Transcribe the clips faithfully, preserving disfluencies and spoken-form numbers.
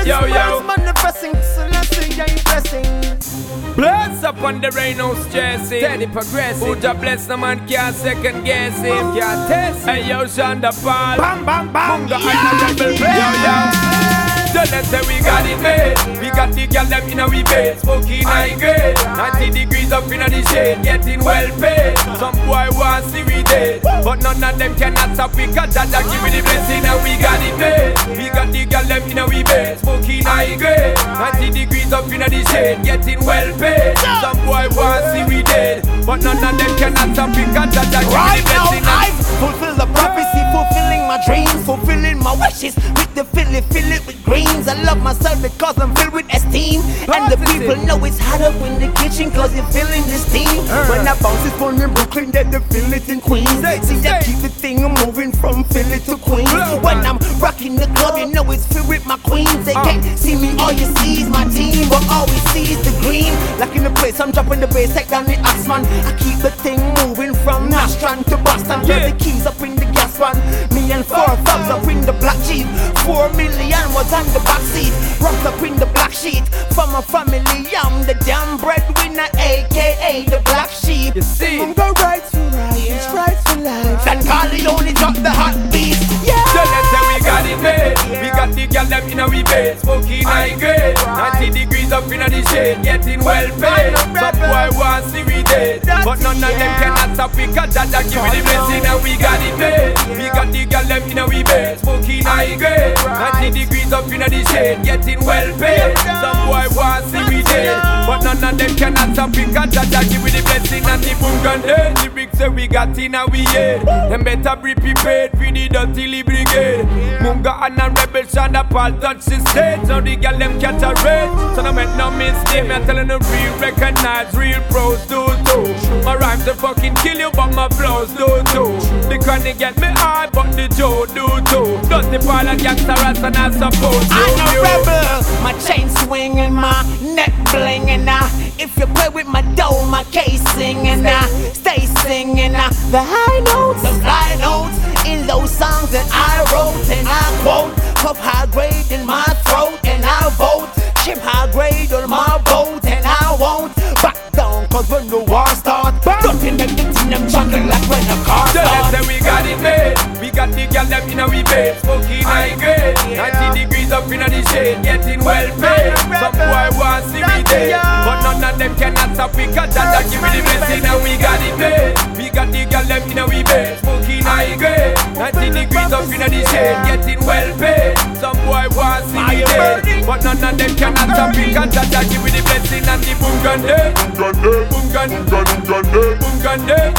Yo, yo. Manifesting, Celestia ain't blessing. Bless upon the Reynolds Jesse. Steady progressive. Who just bless no man can't second guess him. Can't test. Hey yo, Shonda Paul. Bam, bam, bam. Munga Yeah, and the rebel. Yo, yo. So let's say we got it made. We got the girl them in a we bed. Smoking high grade. ninety degrees up in the shade. Getting well paid. Some boy want see we dead, but none of them cannot stop. We got that, that give me the blessing and we got it made. We got the girl them in a we bed. Smoking high grade. ninety degrees up in the shade. Getting well paid. Some boy want see we dead, but none of them cannot stop. We got that, that give me the blessing. Right now I fulfill the prophecy, fulfilling my dreams, fulfilling my wishes with the fill it, fill it with greens. I love myself because I'm filled with esteem, and the people know it's hot up in the kitchen cause you're feeling this steam. When I bounce it from in Brooklyn, then they feel it in Queens. See, I keep the thing moving from Philly to Queens. When I'm rocking the club, you know it's filled with my queens. They can't see me, all you see is my team, but all we see is the green. Like in the place, I'm dropping the bass, take down the Axman. I keep the thing moving from Nashtran to Boston. Yeah. The keys up in the gas van, me and four thugs up in the black Jeep. Four million was on the back seat, rocks up in the black sheet. For my family, I'm the damn breadwinner, aka the black sheep. You see, I'm the right to rights, right for life. And Carly drop the hot beat. Yeah. so let's say we got it made. We got the girl them in a we bed. Smoking high grade. ninety degrees up in the shade. Getting well paid. Some boy want see we dead, but none of them cannot stop. We got that, that give me the blessing and we got it made. We got the girl them in a we bed. Smoking high grade. ninety degrees up in the shade. Getting well paid. Some boy want see we dead, but none of them cannot stop. We got that, that give me the blessing and the boom gun dead. The big say we got in a we head. Them better be prepared for the dirty brigade. Munga and a rebel Shonda Paul touch the stage. Now the girl them catch a red, so no make no mistake. Me telling the real recognize real pros do too. My rhymes they fucking kill you, but my flows do too. The chronic get me high, but the Joe do too. Dirty Paul and gangsta rats and I suppose I'm a you. rebel, my chain swinging, my neck blinging. Uh, if you play with my dough, my case singing, uh, stay singing uh, the high notes, the fly notes in those songs that I wrote and I quote. Puff high grade in my throat and I vote. Chip high grade on my boat and I won't back down cause when the war starts, don't make the team them jungle like when the car so let's starts. say we got it made. We got the girl them in a we bed. Smoking high grade. ninety degrees up in the shade. Getting well paid. Some boy want see we dead, but none of them cannot stop. We got that, that give me the blessing and we got it made. We got the girl them in a we bed. Smoking high grade. ninety degrees up in the shade. Getting well paid. Some boy want see we dead, but none of them cannot stop. We got that, that give me the blessing and the boom gun dead. Boom gun, boom gun, boom gun dead.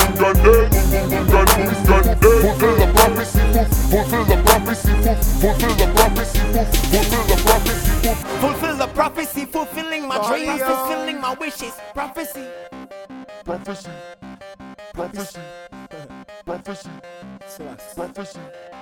Fulfill the prophecy, fulfill the prophecy, fulfill the prophecy, fulfill the prophecy. Fulfill the prophecy, fulfilling my dreams, fulfilling my wishes. Prophecy. Prophecy, prophecy, prophecy, prophecy.